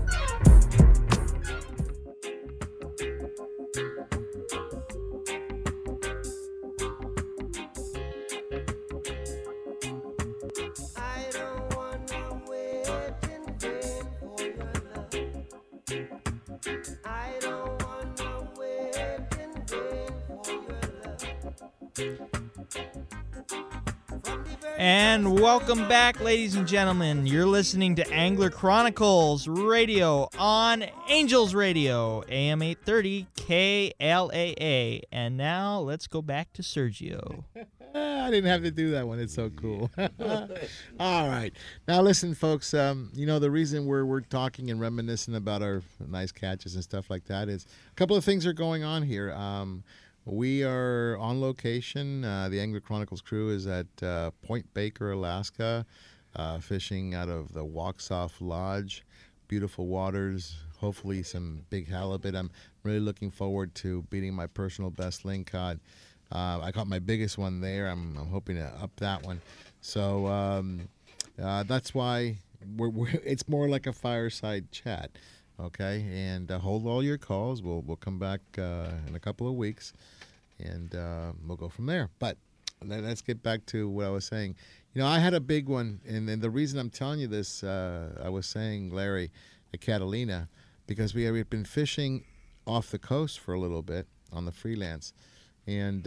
And welcome back, ladies and gentlemen. You're listening to Angler Chronicles Radio on Angels Radio, AM 830 KLAA. And now let's go back to Sergio. I didn't have to do that one. It's so cool. All right. Now, listen, folks, the reason we're talking and reminiscing about our nice catches and stuff like that is a couple of things are going on here. We are on location. The Angler Chronicles crew is at Point Baker, Alaska, fishing out of the Waxhaw Lodge. Beautiful waters, hopefully some big halibut. I'm really looking forward to beating my personal best lingcod. I caught my biggest one there. I'm hoping to up that one. So that's why it's more like a fireside chat. Okay, and hold all your calls. We'll come back in a couple of weeks, and we'll go from there. But let's get back to what I was saying. I had a big one, and the reason I'm telling you this, I was saying, Larry, at Catalina, because we've been fishing off the coast for a little bit on the freelance, and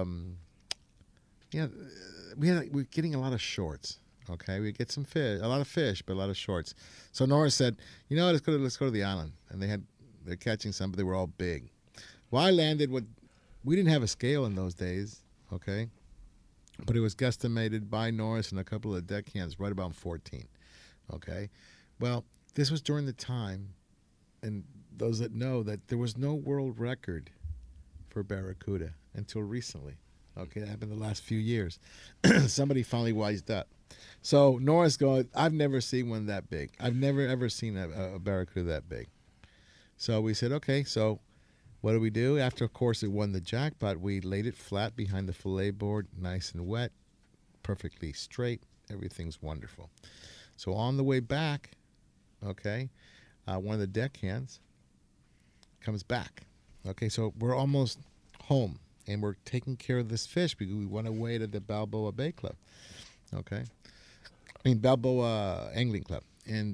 we're getting a lot of shorts. Okay, we get some fish, a lot of fish, but a lot of shorts. So Nora said, let's go to the island, and they're catching some, but they were all big. Well, I landed we didn't have a scale in those days, okay, but it was guesstimated by Norris and a couple of deckhands right about 14, okay. Well, this was during the time, and those that know that there was no world record for barracuda until recently. Okay, that happened the last few years. Somebody finally wised up. So Norris goes, I've never seen one that big. I've never, ever seen a barracuda that big. So we said, okay. So what do we do? After, of course, it won the jackpot, we laid it flat behind the fillet board, nice and wet, perfectly straight. Everything's wonderful. So on the way back, okay, one of the deckhands comes back. Okay, so we're almost home, and we're taking care of this fish because we went away to the Balboa Bay Club. Okay, Balboa Angling Club, and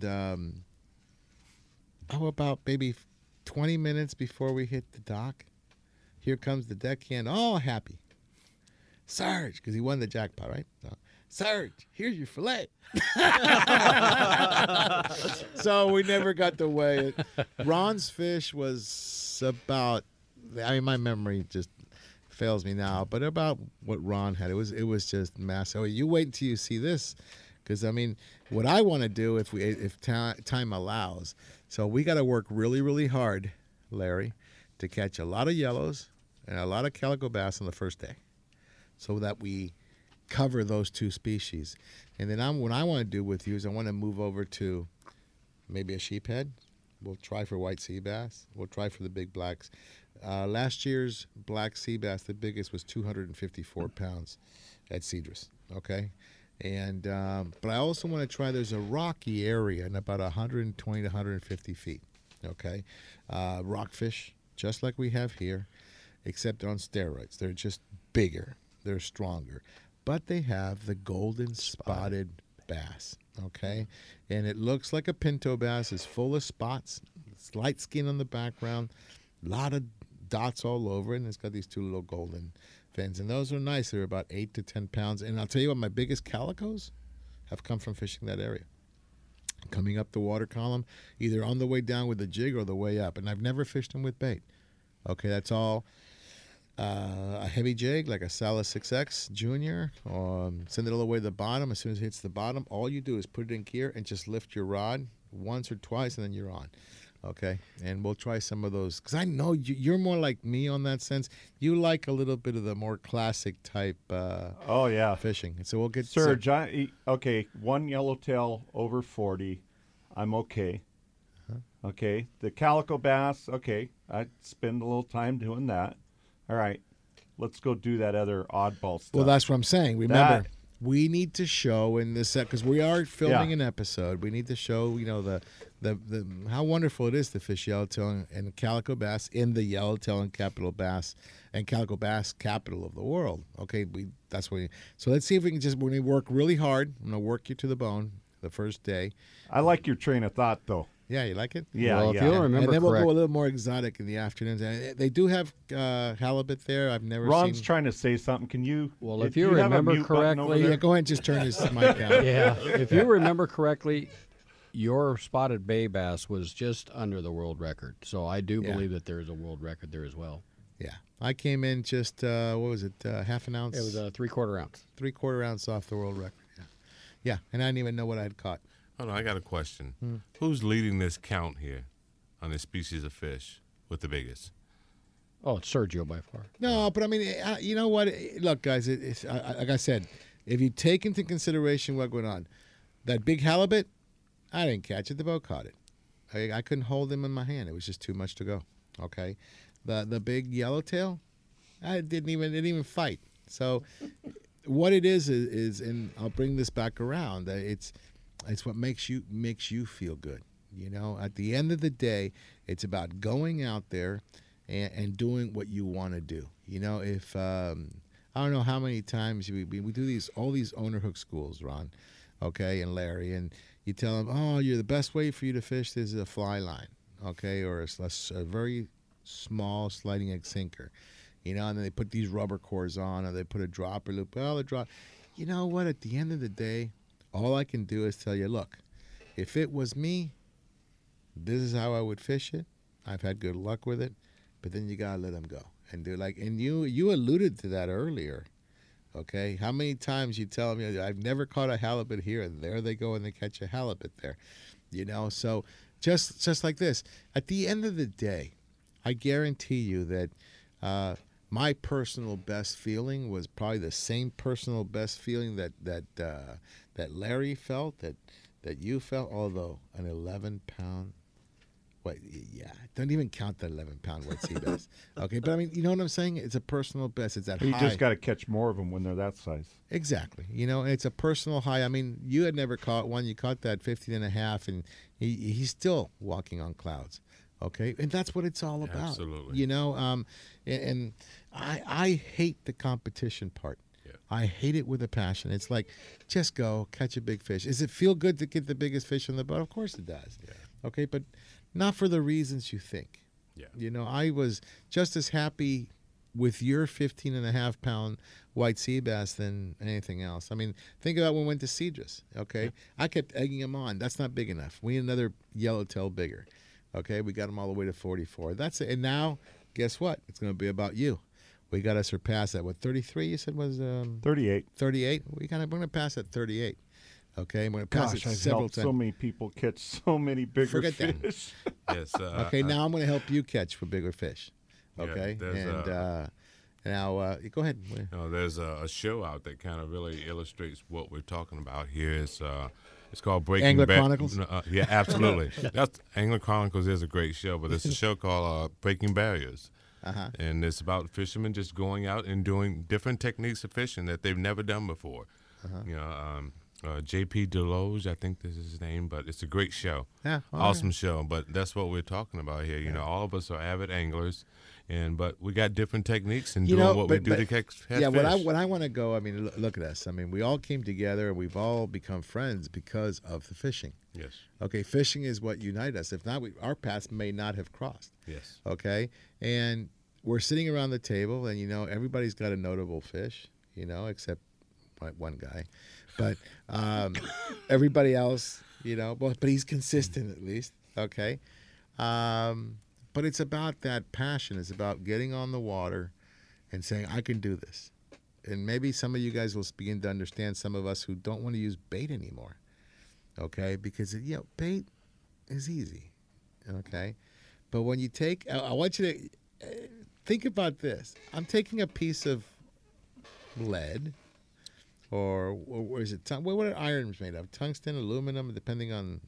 about maybe 20 minutes before we hit the dock, here comes the deckhand, all happy. Sarge, because he won the jackpot, right? So, Sarge, here's your fillet. So we never got to weigh it. Ron's fish was about, my memory just fails me now, but about what Ron had. It was just massive. Oh, you wait until you see this, because what I want to do if time allows. So we got to work really, really hard, Larry, to catch a lot of yellows and a lot of calico bass on the first day, so that we cover those two species. And then what I want to do with you is I want to move over to maybe a sheephead. We'll try for white sea bass. We'll try for the big blacks. Last year's black sea bass, the biggest was 254 pounds at Cedrus, okay? And but I also want to try, there's a rocky area in about 120 to 150 feet, okay? Rockfish, just like we have here, except on steroids. They're just bigger. They're stronger. But they have the golden spotted bass, okay? And it looks like a pinto bass. It's full of spots. It's light skin on the background. A lot of dots all over it, and it's got these two little golden fins. And those are nice. They're about 8 to 10 pounds. And I'll tell you what, my biggest calicos have come from fishing that area. Coming up the water column, either on the way down with the jig or the way up. And I've never fished them with bait. Okay, that's all. A heavy jig like a Salas 6X Junior, send it all the way to the bottom. As soon as it hits the bottom, all you do is put it in gear and just lift your rod once or twice, and then you're on. Okay, and we'll try some of those, because I know you're more like me on that sense. You like a little bit of the more classic type fishing. And so we'll get Serge, one yellowtail over 40, I'm okay. Okay, the calico bass, okay, I'd spend a little time doing that. All right, let's go do that other oddball stuff. Well, that's what I'm saying. Remember, we need to show in this because we are filming an episode. We need to show, the how wonderful it is to fish yellowtail and calico bass in the yellowtail and capital bass and calico bass capital of the world. Okay, so let's see if we can we're gonna work really hard. I'm gonna work you to the bone the first day. I like your train of thought, though. Yeah, you like it? Yeah, well, if you'll remember and then we'll go a little more exotic in the afternoons. They do have halibut there. I've never Ron's seen. trying to say something. Can you? Well, if you remember correctly, go ahead and just turn his mic out. Yeah, if you remember correctly, your spotted bay bass was just under the world record. So I do believe that there is a world record there as well. Yeah, I came in just what was it? Half an ounce. It was a 3/4 ounce. 3/4 ounce off the world record. Yeah, and I didn't even know what I had caught. Hold on, I got a question. Who's leading this count here on the species of fish with the biggest? Oh, it's Sergio by far. No, but you know what? Look, guys, it's like I said, if you take into consideration what went on, that big halibut, I didn't catch it. The boat caught it. I couldn't hold him in my hand. It was just too much to go. Okay, the big yellowtail, it didn't even fight. So what it is, and I'll bring this back around. It's what makes you feel good. At the end of the day, it's about going out there and doing what you want to do. If I don't know how many times we do all these owner hook schools, Ron, okay, and Larry, and you tell them, oh, the best way for you to fish this is a fly line, okay, or a very small sliding egg sinker, and then they put these rubber cores on, or they put a dropper loop. Well, the drop. You know what? At the end of the day, all I can do is tell you, look, if it was me, this is how I would fish it. I've had good luck with it, but then you gotta let them go and do and you alluded to that earlier, okay? How many times you tell me I've never caught a halibut here, and there they go and they catch a halibut there, So just like this, at the end of the day, I guarantee you that my personal best feeling was probably the same personal best feeling that Larry felt, that you felt, although an 11-pound Wait, yeah, don't even count that 11-pound white sea bass. Okay, but I mean, you know what I'm saying? It's a personal best. It's that You high. just got to catch more of them when they're that size. Exactly. You know, it's a personal high. I mean, you had never caught one. You caught that 15.5, and he's still walking on clouds. Okay, and that's what it's all about. Absolutely. You know, and I hate the competition part. Yeah. I hate it with a passion. It's like, just go catch a big fish. Does it feel good to get the biggest fish on the boat? Of course it does. Yeah. Okay, but not for the reasons you think. Yeah. You know, I was just as happy with your 15.5-pound white sea bass than anything else. I mean, think about when we went to Cedrus. Okay, yeah. I kept egging him on. That's not big enough. We need another yellowtail bigger. Okay, we got him all the way to 44. That's it. And now, guess what? It's going to be about you. We got to surpass that. What, 33 you said was? 38. 38? We're going to pass at 38. Okay, I'm going to pass it I've several helped times. so many people catch so many bigger Forget fish. Yes. Okay, now I'm going to help you catch for bigger fish. Okay, Yeah, and now go ahead. There's a show out that kind of really illustrates what we're talking about here. It's called Breaking Angler Chronicles? Yeah, absolutely. That's Angler Chronicles is a great show, but it's a show called Breaking Barriers. Uh-huh. And it's about fishermen just going out and doing different techniques of fishing that they've never done before. Uh-huh. You know, J.P. Deloge, I think this is his name, but it's a great show. Yeah, awesome show. But that's what we're talking about here. You know, all of us are avid anglers, but we got different techniques and doing what we do to catch fish. Yeah, when I want to go, I mean, look at us. I mean, we all came together and we've all become friends because of the fishing. Yes. Okay, fishing is what unites us. If not, our paths may not have crossed. Yes. Okay, and we're sitting around the table, and you know, everybody's got a notable fish. You know, except one guy, but everybody else, you know, but he's consistent at least. Okay, but it's about that passion. It's about getting on the water and saying, I can do this. And maybe some of you guys will begin to understand some of us who don't want to use bait anymore. Okay, because bait is easy. Okay, but when you take, I want you to think about this. I'm taking a piece of lead, or is it what are irons made of? Tungsten, aluminum, depending on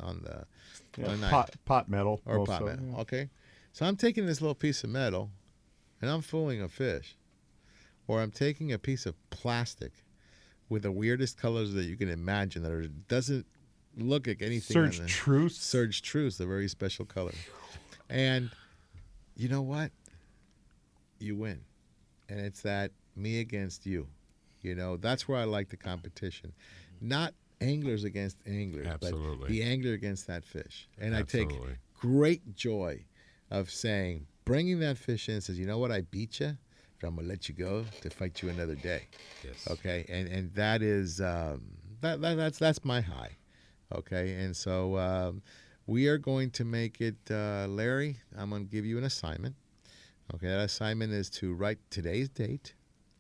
the pot metal or also, pot metal. yeah. Okay, so I'm taking this little piece of metal, and I'm fooling a fish, or I'm taking a piece of plastic with the weirdest colors that you can imagine that doesn't look like anything. Serge Truce. Serge Truce, the very special color, and you know what? You win, and it's that me against you. You know, that's where I like the competition. Not anglers against anglers, Absolutely. but the angler against that fish. And Absolutely. I take great joy of saying, bringing that fish in and says, you know what, I beat you, but I'm going to let you go to fight you another day. Yes. Okay, and that is, that's my high. Okay, and so we are going to make it, Larry, I'm going to give you an assignment. Okay, that assignment is to write today's date,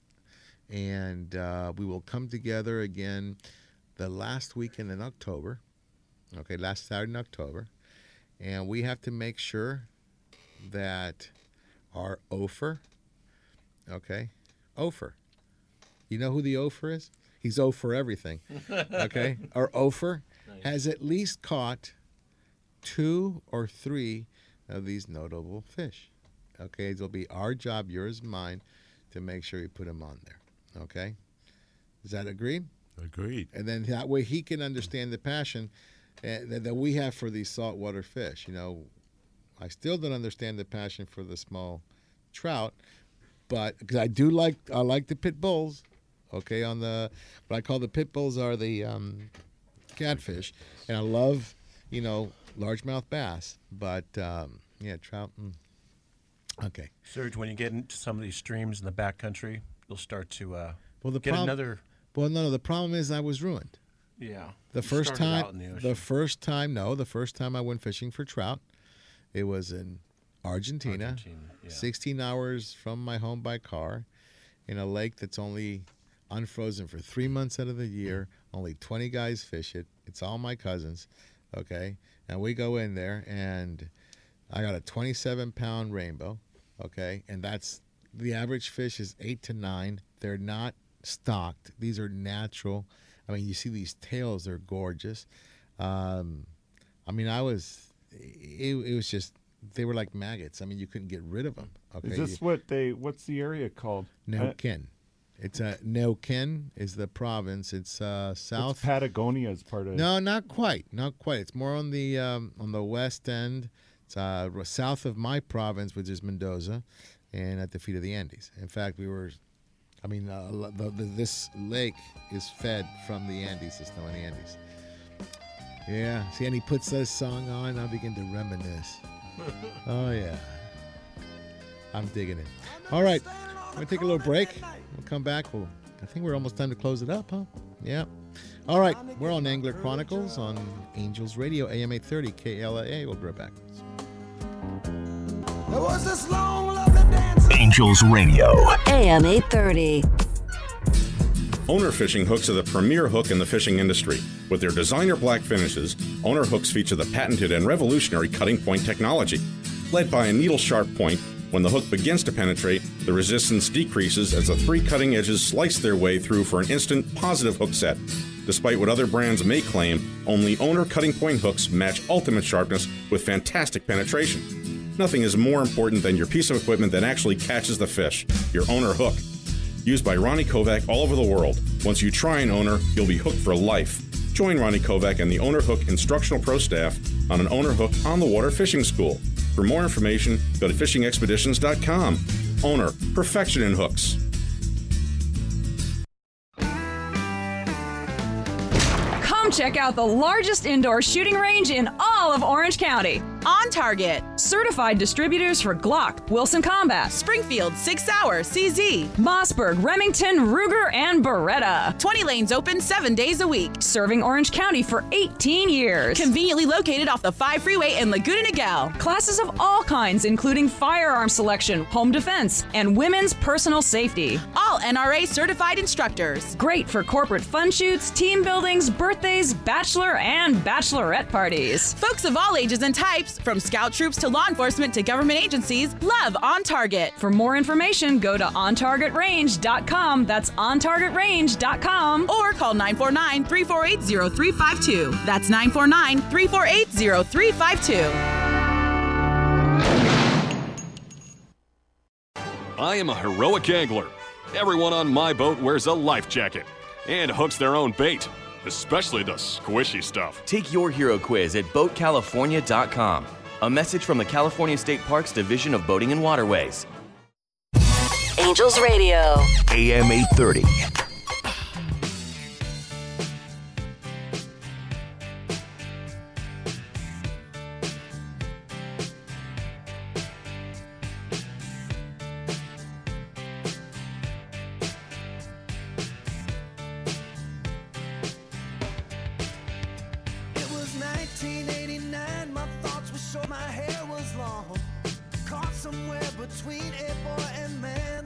and we will come together again the last weekend in October, okay, last Saturday in October, and we have to make sure that our Ophir, okay, Ophir, you know who the Ophir is? He's O for everything, okay? Our Ophir has at least caught 2 or 3 of these notable fish. Okay, it'll be our job, yours and mine, to make sure we put them on there. Okay? Is that agreed? Agreed. And then that way he can understand the passion that we have for these saltwater fish. You know, I still don't understand the passion for the small trout, but because I like the pit bulls. Okay, on the what I call the pit bulls are the catfish, and I love largemouth bass, but trout. Okay. Serge, when you get into some of these streams in the backcountry, you'll start to the get another. Well, no. The problem is I was ruined. Yeah. The You first started time. out in the ocean. The first time I went fishing for trout, it was in Argentina. 16 hours from my home by car, in a lake that's only unfrozen for 3 months out of the year. Only 20 guys fish it. It's all my cousins. Okay, and we go in there, and I got a 27-pound rainbow. Okay, and that's the average fish is 8 to 9. They're not stocked. These are natural. I mean, you see these tails; they're gorgeous. I mean, I was it was just, they were like maggots. I mean, you couldn't get rid of them. Okay. Is this what's the area called? Neuquén. It's Neuquén is the province. It's south. It's Patagonia is part of it. No, not quite. Not quite. It's more on the west end. It's south of my province, which is Mendoza, and at the feet of the Andes. In fact, this lake is fed from the Andes, the snow in the Andes. Yeah. See, and he puts this song on, I begin to reminisce. Oh, yeah. I'm digging it. All right. We're going to take a little break. We'll come back. I think we're almost time to close it up, huh? Yeah. All right. We're on Angler Chronicles on Angels Radio, AM 830, KLAA. We'll be right back. There was this long, lovely dance. Angels Radio, AM 830. Owner Fishing hooks are the premier hook in the fishing industry. With their designer black finishes, Owner hooks feature the patented and revolutionary cutting point technology. Led by a needle-sharp point, when the hook begins to penetrate, the resistance decreases as the 3 cutting edges slice their way through for an instant positive hook set. Despite what other brands may claim, only Owner cutting point hooks match ultimate sharpness with fantastic penetration. Nothing is more important than your piece of equipment that actually catches the fish, your Owner hook. Used by Ronnie Kovac all over the world. Once you try an Owner, you'll be hooked for life. Join Ronnie Kovac and the Owner Hook Instructional Pro staff on an Owner Hook on the water fishing school. For more information, go to fishingexpeditions.com. Owner, perfection in hooks. Come check out the largest indoor shooting range in all of Orange County. On Target. Certified distributors for Glock, Wilson Combat, Springfield, 6 Hour, CZ, Mossberg, Remington, Ruger, and Beretta. 20 lanes open 7 days a week. Serving Orange County for 18 years. Conveniently located off the 5 freeway in Laguna Niguel. Classes of all kinds, including firearm selection, home defense, and women's personal safety. All NRA certified instructors. Great for corporate fun shoots, team buildings, birthdays, bachelor and bachelorette parties. Folks of all ages and types, from scout troops to law enforcement to government agencies, love On Target. For more information, go to OnTargetRange.com. That's OnTargetRange.com. Or call 949-348-0352. That's 949-348-0352. I am a heroic angler. Everyone on my boat wears a life jacket and hooks their own bait, especially the squishy stuff. Take your hero quiz at BoatCalifornia.com. A message from the California State Parks Division of Boating and Waterways. Angels Radio. AM 830. It was 1989, my thoughts were short, my hair was long. Caught somewhere between a boy and man.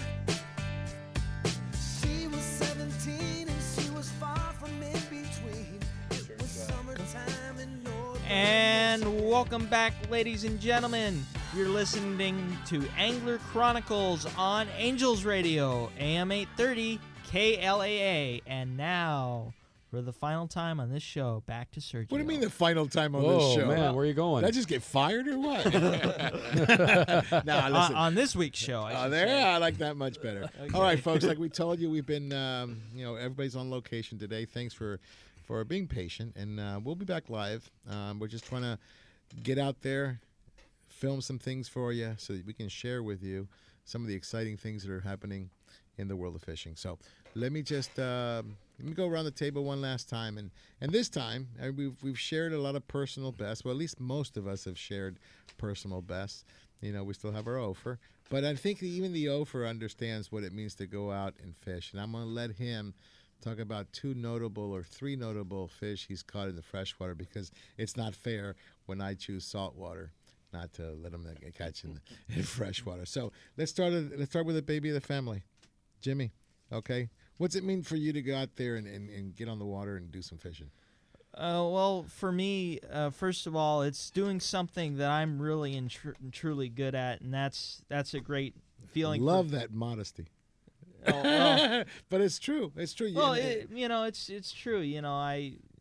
She was 17 and she was far from in between. It was summertime in North. And welcome back, ladies and gentlemen. You're listening to Angler Chronicles on Angels Radio, AM 830, KLAA. And now, for the final time on this show, back to Sergio. What do you mean the final time on Whoa, this show? man, where are you going? Did I just get fired or what? Nah, listen. On this week's show, I should say. I like that much better. Okay. All right, folks, like we told you, we've been, everybody's on location today. Thanks for being patient, and we'll be back live. We're just trying to get out there, film some things for you so that we can share with you some of the exciting things that are happening in the world of fishing. So let me just let me go around the table one last time, and this time we've shared a lot of personal bests. Well, at least most of us have shared personal bests. You know, we still have our Ophir, but I think even the Ophir understands what it means to go out and fish, and I'm going to let him talk about 3 notable fish he's caught in the freshwater, because it's not fair when I choose saltwater not to let him catch in freshwater. So let's start with the baby of the family, Jimmy. Okay, what's it mean for you to go out there and get on the water and do some fishing? Well, for me, first of all, it's doing something that I'm really and truly good at, and that's a great feeling. Love that modesty. Oh, well, but it's true. It's true. Well, it's true. You know,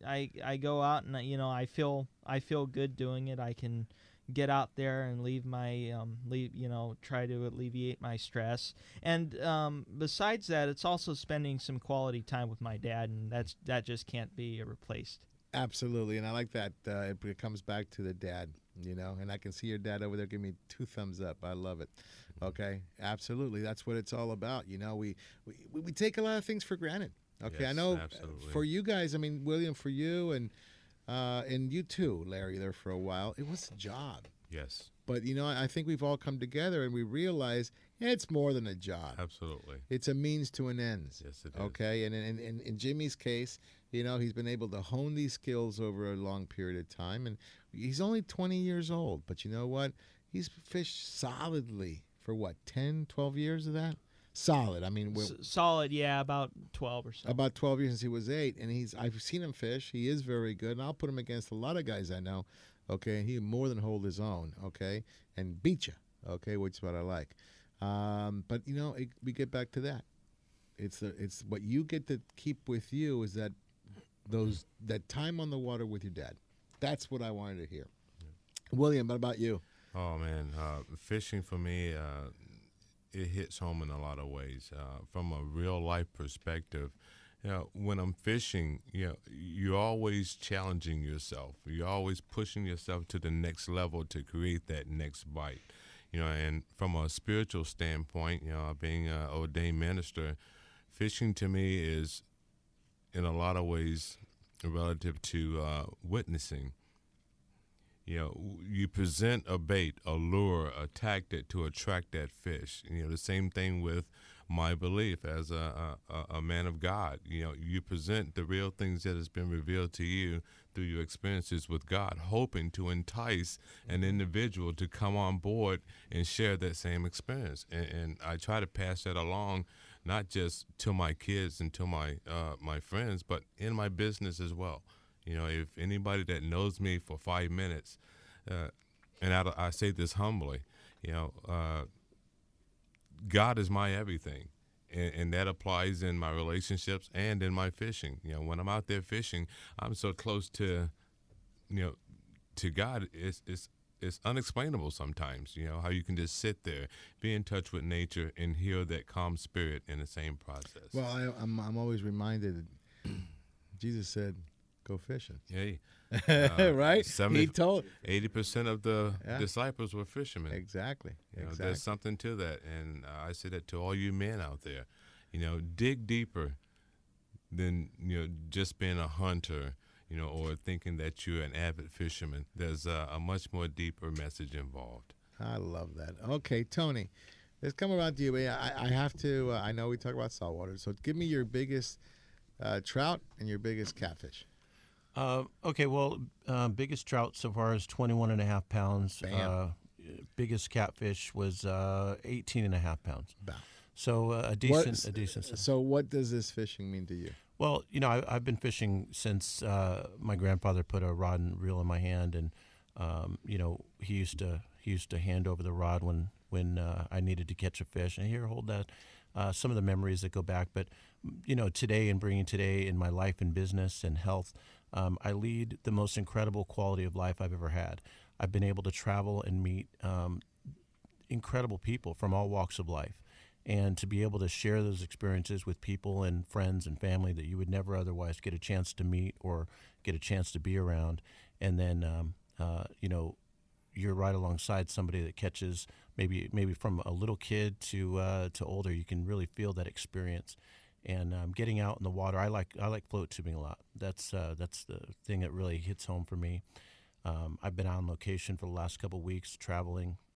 I go out and I feel good doing it. I can get out there and leave my try to alleviate my stress. And besides that, it's also spending some quality time with my dad, and that just can't be replaced. Absolutely, and I like that. It comes back to the dad, and I can see your dad over there giving me 2 thumbs up. I love it. Okay, absolutely, that's what it's all about. We take a lot of things for granted. Okay, Yes, I know absolutely. for you guys, I mean, William, for you and you too, Larry, there for a while, it was a job. Yes. But, I think we've all come together and we realize it's more than a job. Absolutely. It's a means to an end. Yes, it is. Okay, and in Jimmy's case, he's been able to hone these skills over a long period of time. And he's only 20 years old. But you know what? He's fished solidly for, 10, 12 years of that? Solid. I mean, Solid, yeah, about 12 or so. about 12 years since he was 8, and I've seen him fish. He is very good, and I'll put him against a lot of guys I know. Okay, and he more than hold his own. Okay, and beat you. Okay, which is what I like. But we get back to that. It's what you get to keep with you is that time on the water with your dad. That's what I wanted to hear. William, what about you? Oh man, fishing for me, it hits home in a lot of ways. From a real life perspective, when I'm fishing, you're always challenging yourself. You're always pushing yourself to the next level to create that next bite. And from a spiritual standpoint, being an ordained minister, fishing to me is, in a lot of ways, relative to witnessing. You present a bait, a lure, a tactic to attract that fish. The same thing with my belief as a man of God. You present the real things that has been revealed to you through your experiences with God, hoping to entice an individual to come on board and share that same experience. And I try to pass that along, not just to my kids and to my friends, but in my business as well. If anybody that knows me for 5 minutes, and I say this humbly, God is my everything, and that applies in my relationships and in my fishing. When I'm out there fishing, I'm so close to God. It's unexplainable sometimes. How you can just sit there, be in touch with nature, and hear that calm spirit in the same process. Well, I'm always reminded. Jesus said, "Go fishing." Hey, right? He told 80% of the disciples were fishermen. Exactly. There's something to that, and I say that to all you men out there. Dig deeper than just being a hunter, or thinking that you're an avid fisherman. There's a much more deeper message involved. I love that. Okay, Tony, let's come around to you. I have to. I know we talk about saltwater, so give me your biggest trout and your biggest catfish. Okay, well, biggest trout so far is 21.5 pounds. Biggest catfish was 18.5 pounds. Wow. So a decent. So what does this fishing mean to you? Well, I've been fishing since my grandfather put a rod and reel in my hand, and he used to hand over the rod when I needed to catch a fish, and here, hold that. Some of the memories that go back, but today and bringing today in my life and business and health, I lead the most incredible quality of life I've ever had. I've been able to travel and meet incredible people from all walks of life, and to be able to share those experiences with people and friends and family that you would never otherwise get a chance to meet or get a chance to be around. And then, you're right alongside somebody that catches maybe from a little kid to older. You can really feel that experience. And getting out in the water, I like float tubing a lot. That's the thing that really hits home for me. I've been on location for the last couple of weeks, traveling